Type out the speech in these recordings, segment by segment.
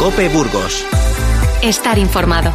COPE Burgos. Estar informado.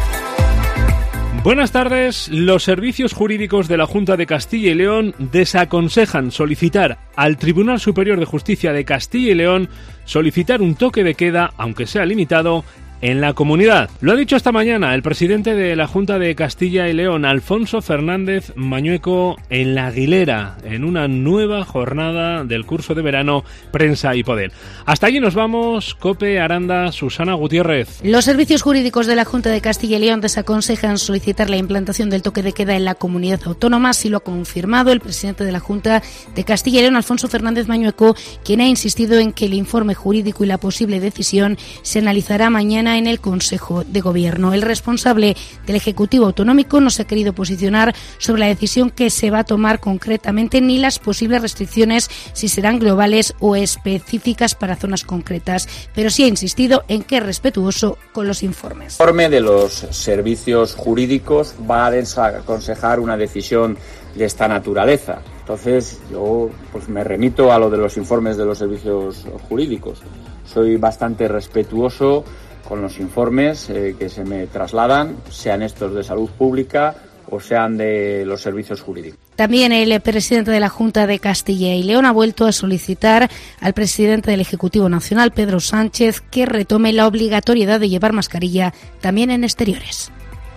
Buenas tardes. Los servicios jurídicos de la Junta de Castilla y León desaconsejan solicitar al Tribunal Superior de Justicia de Castilla y León solicitar un toque de queda, aunque sea limitado, en la comunidad. Lo ha dicho esta mañana el presidente de la Junta de Castilla y León, Alfonso Fernández Mañueco, en La Aguilera, en una nueva jornada del curso de verano Prensa y Poder. Hasta allí nos vamos. COPE, Aranda, Susana Gutiérrez. Los servicios jurídicos de la Junta de Castilla y León desaconsejan solicitar la implantación del toque de queda en la comunidad autónoma, así lo ha confirmado el presidente de la Junta de Castilla y León, Alfonso Fernández Mañueco, quien ha insistido en que el informe jurídico y la posible decisión se analizará mañana en el Consejo de Gobierno. El responsable del Ejecutivo Autonómico no se ha querido posicionar sobre la decisión que se va a tomar concretamente ni las posibles restricciones, si serán globales o específicas para zonas concretas, pero sí ha insistido en que es respetuoso con los informes. El informe de los servicios jurídicos va a desaconsejar una decisión de esta naturaleza. Entonces yo me remito a lo de los informes de los servicios jurídicos. Soy bastante respetuoso con los informes que se me trasladan, sean estos de salud pública o sean de los servicios jurídicos. También el presidente de la Junta de Castilla y León ha vuelto a solicitar al presidente del Ejecutivo Nacional, Pedro Sánchez, que retome la obligatoriedad de llevar mascarilla también en exteriores.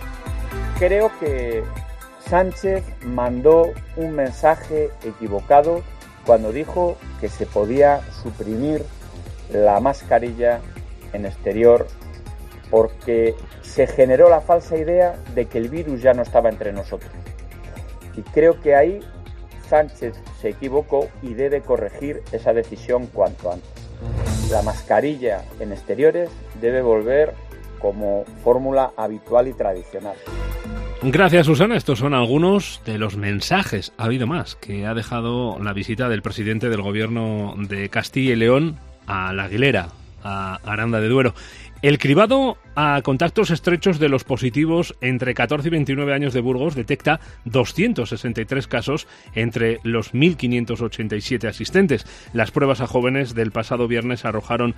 Creo que Sánchez mandó un mensaje equivocado cuando dijo que se podía suprimir la mascarilla en exterior, porque se generó la falsa idea de que el virus ya no estaba entre nosotros. Y creo que ahí Sánchez se equivocó y debe corregir esa decisión cuanto antes. La mascarilla en exteriores debe volver como fórmula habitual y tradicional. Gracias, Susana. Estos son algunos de los mensajes, ha habido más, que ha dejado la visita del presidente del Gobierno de Castilla y León a La Aguilera, a Aranda de Duero. El cribado a contactos estrechos de los positivos entre 14 y 29 años de Burgos detecta 263 casos entre los 1.587 asistentes. Las pruebas a jóvenes del pasado viernes arrojaron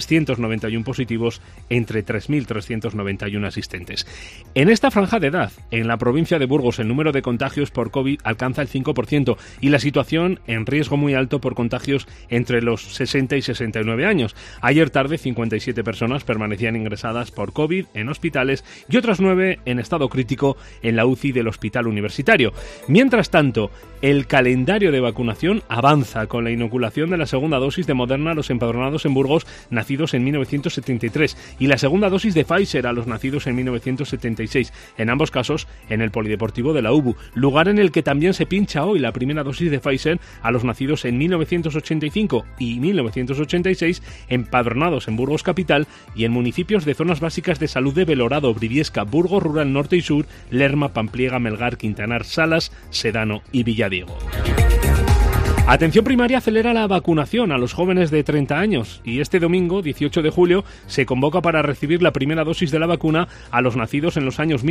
391 positivos entre 3.391 asistentes. En esta franja de edad, en la provincia de Burgos, el número de contagios por COVID alcanza el 5% y la situación en riesgo muy alto por contagios entre los 60 y 69 años. Ayer tarde, 57 personas permanecían ingresadas por COVID en hospitales y otras 9 en estado crítico en la UCI del Hospital Universitario. Mientras tanto, el calendario de vacunación avanza con la inoculación de la segunda dosis de Moderna a los empadronados en Burgos nacidos en 1973 y la segunda dosis de Pfizer a los nacidos en 1976, en ambos casos en el Polideportivo de la UBU, lugar en el que también se pincha hoy la primera dosis de Pfizer a los nacidos en 1985 y 1986, empadronados en Burgos Capital y en municipios de zonas básicas de salud de Belorado, Briviesca, Burgos Rural Norte y Sur, Lerma, Pampliega, Melgar, Quintanar, Salas, Sedano y Villadiego. Atención Primaria acelera la vacunación a los jóvenes de 30 años y este domingo, 18 de julio, se convoca para recibir la primera dosis de la vacuna a los nacidos en los años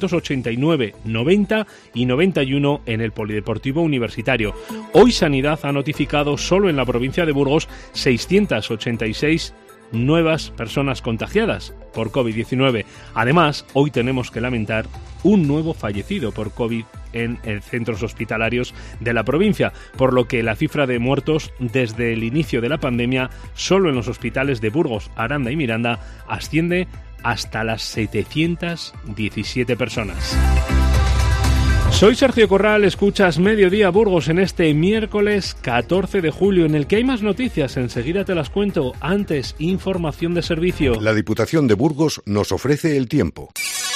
1989, 90 y 91 en el Polideportivo Universitario. Hoy Sanidad ha notificado solo en la provincia de Burgos 686 nuevas personas contagiadas por COVID-19. Además, hoy tenemos que lamentar un nuevo fallecido por COVID en centros hospitalarios de la provincia, por lo que la cifra de muertos desde el inicio de la pandemia solo en los hospitales de Burgos, Aranda y Miranda asciende hasta las 717 personas. Soy Sergio Corral, escuchas Mediodía Burgos en este miércoles 14 de julio, en el que hay más noticias, enseguida te las cuento. Antes, información de servicio. La Diputación de Burgos nos ofrece el tiempo.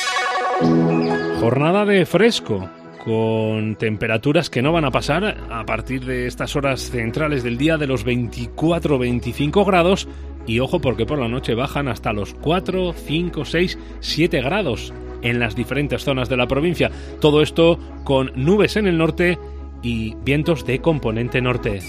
Jornada de fresco, con temperaturas que no van a pasar a partir de estas horas centrales del día de los 24-25 grados. Y ojo, porque por la noche bajan hasta los 4, 5, 6, 7 grados en las diferentes zonas de la provincia. Todo esto con nubes en el norte y vientos de componente norte.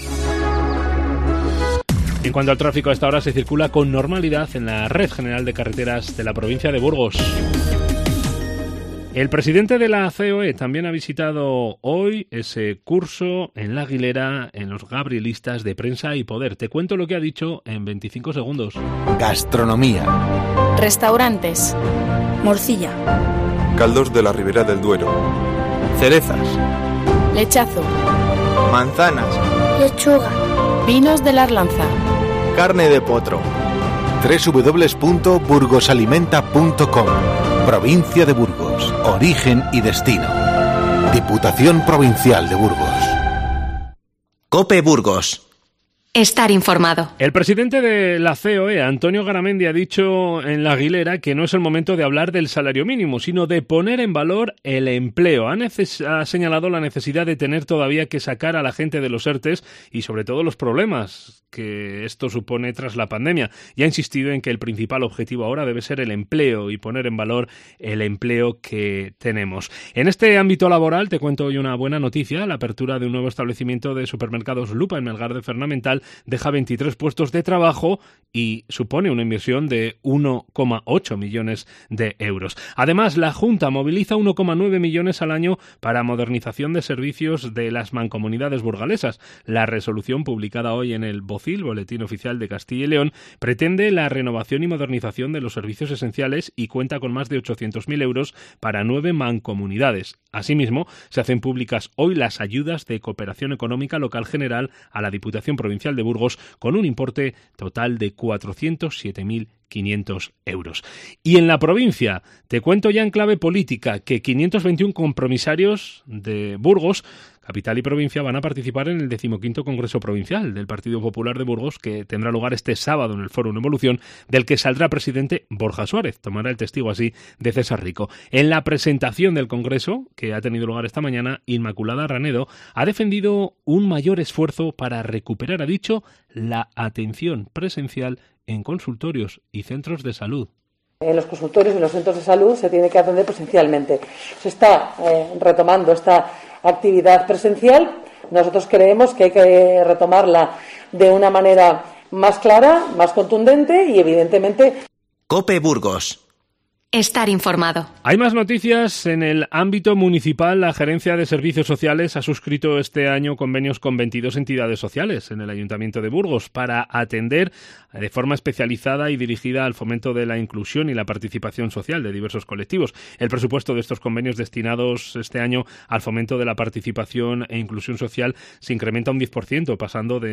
En cuanto al tráfico, a esta hora se circula con normalidad en la red general de carreteras de la provincia de Burgos. El presidente de la COE también ha visitado hoy ese curso en La Aguilera, en los Gabrielistas de Prensa y Poder. Te cuento lo que ha dicho en 25 segundos. Gastronomía. Restaurantes. Morcilla. Caldos de la Ribera del Duero. Cerezas. Lechazo. Manzanas. Lechuga. Vinos de la Arlanza. Carne de potro. www.burgosalimenta.com. Provincia de Burgos. Origen y destino. Diputación Provincial de Burgos. COPE Burgos. Estar informado. El presidente de la COE, Antonio Garamendi, ha dicho en La Aguilera que no es el momento de hablar del salario mínimo, sino de poner en valor el empleo. Ha señalado la necesidad de tener todavía que sacar a la gente de los ERTEs y sobre todo los problemas que esto supone tras la pandemia. Y ha insistido en que el principal objetivo ahora debe ser el empleo y poner en valor el empleo que tenemos. En este ámbito laboral te cuento hoy una buena noticia. La apertura de un nuevo establecimiento de supermercados Lupa en Melgar de Fernamental deja 23 puestos de trabajo y supone una inversión de 1,8 millones de euros. Además, la Junta moviliza 1,9 millones al año para modernización de servicios de las mancomunidades burgalesas. La resolución publicada hoy en el Boletín Oficial de Castilla y León, pretende la renovación y modernización de los servicios esenciales y cuenta con más de 800.000 euros para 9 mancomunidades. Asimismo, se hacen públicas hoy las ayudas de cooperación económica local general a la Diputación Provincial de Burgos con un importe total de 407.500 euros. Y en la provincia, te cuento ya en clave política que 521 compromisarios de Burgos, capital y provincia, van a participar en el 15º Congreso Provincial del Partido Popular de Burgos, que tendrá lugar este sábado en el Fórum Evolución, del que saldrá presidente Borja Suárez. Tomará el testigo así de César Rico. En la presentación del Congreso, que ha tenido lugar esta mañana, Inmaculada Ranedo ha defendido un mayor esfuerzo para recuperar, ha dicho, la atención presencial en consultorios y centros de salud. En los consultorios y en los centros de salud se tiene que atender presencialmente. Se está retomando esta actividad presencial. Nosotros creemos que hay que retomarla de una manera más clara, más contundente y, evidentemente... COPE Burgos. Estar informado. Hay más noticias en el ámbito municipal. La Gerencia de Servicios Sociales ha suscrito este año convenios con 22 entidades sociales en el Ayuntamiento de Burgos para atender de forma especializada y dirigida al fomento de la inclusión y la participación social de diversos colectivos. El presupuesto de estos convenios destinados este año al fomento de la participación e inclusión social se incrementa un 10%, pasando de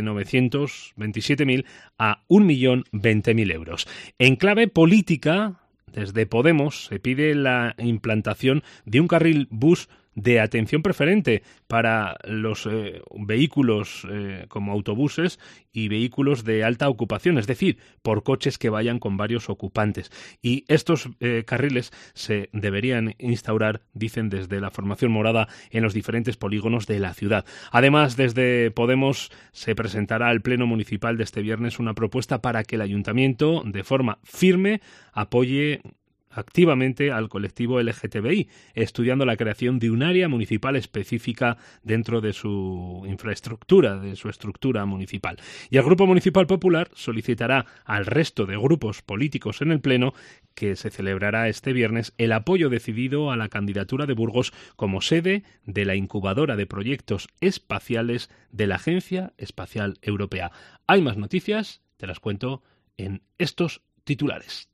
927.000 a 1.020.000 euros. En clave política, desde Podemos se pide la implantación de un carril bus de atención preferente para los vehículos como autobuses y vehículos de alta ocupación, es decir, por coches que vayan con varios ocupantes. Y estos carriles se deberían instaurar, dicen desde la formación morada, en los diferentes polígonos de la ciudad. Además, desde Podemos se presentará al Pleno Municipal de este viernes una propuesta para que el Ayuntamiento, de forma firme, apoye activamente al colectivo LGTBI, estudiando la creación de un área municipal específica dentro de su infraestructura, de su estructura municipal. Y el Grupo Municipal Popular solicitará al resto de grupos políticos en el Pleno, que se celebrará este viernes, el apoyo decidido a la candidatura de Burgos como sede de la incubadora de proyectos espaciales de la Agencia Espacial Europea. Hay más noticias, te las cuento en estos titulares.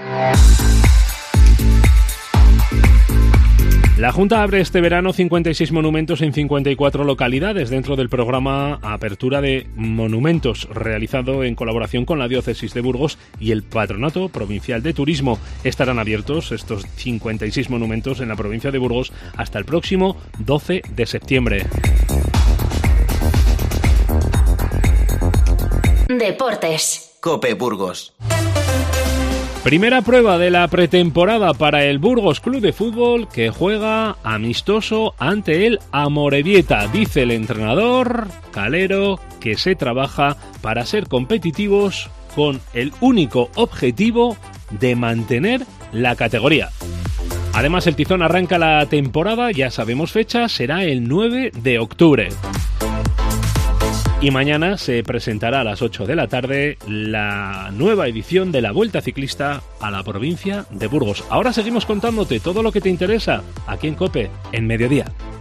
La Junta abre este verano 56 monumentos en 54 localidades dentro del programa Apertura de Monumentos, realizado en colaboración con la Diócesis de Burgos y el Patronato Provincial de Turismo. Estarán abiertos estos 56 monumentos en la provincia de Burgos hasta el próximo 12 de septiembre. Deportes. COPE Burgos. Primera prueba de la pretemporada para el Burgos Club de Fútbol, que juega amistoso ante el Amorebieta. Dice el entrenador Calero que se trabaja para ser competitivos con el único objetivo de mantener la categoría. Además, el Tizón arranca la temporada, ya sabemos fecha, será el 9 de octubre. Y mañana se presentará a las 8 de la tarde la nueva edición de la Vuelta Ciclista a la provincia de Burgos. Ahora seguimos contándote todo lo que te interesa aquí en COPE, en Mediodía.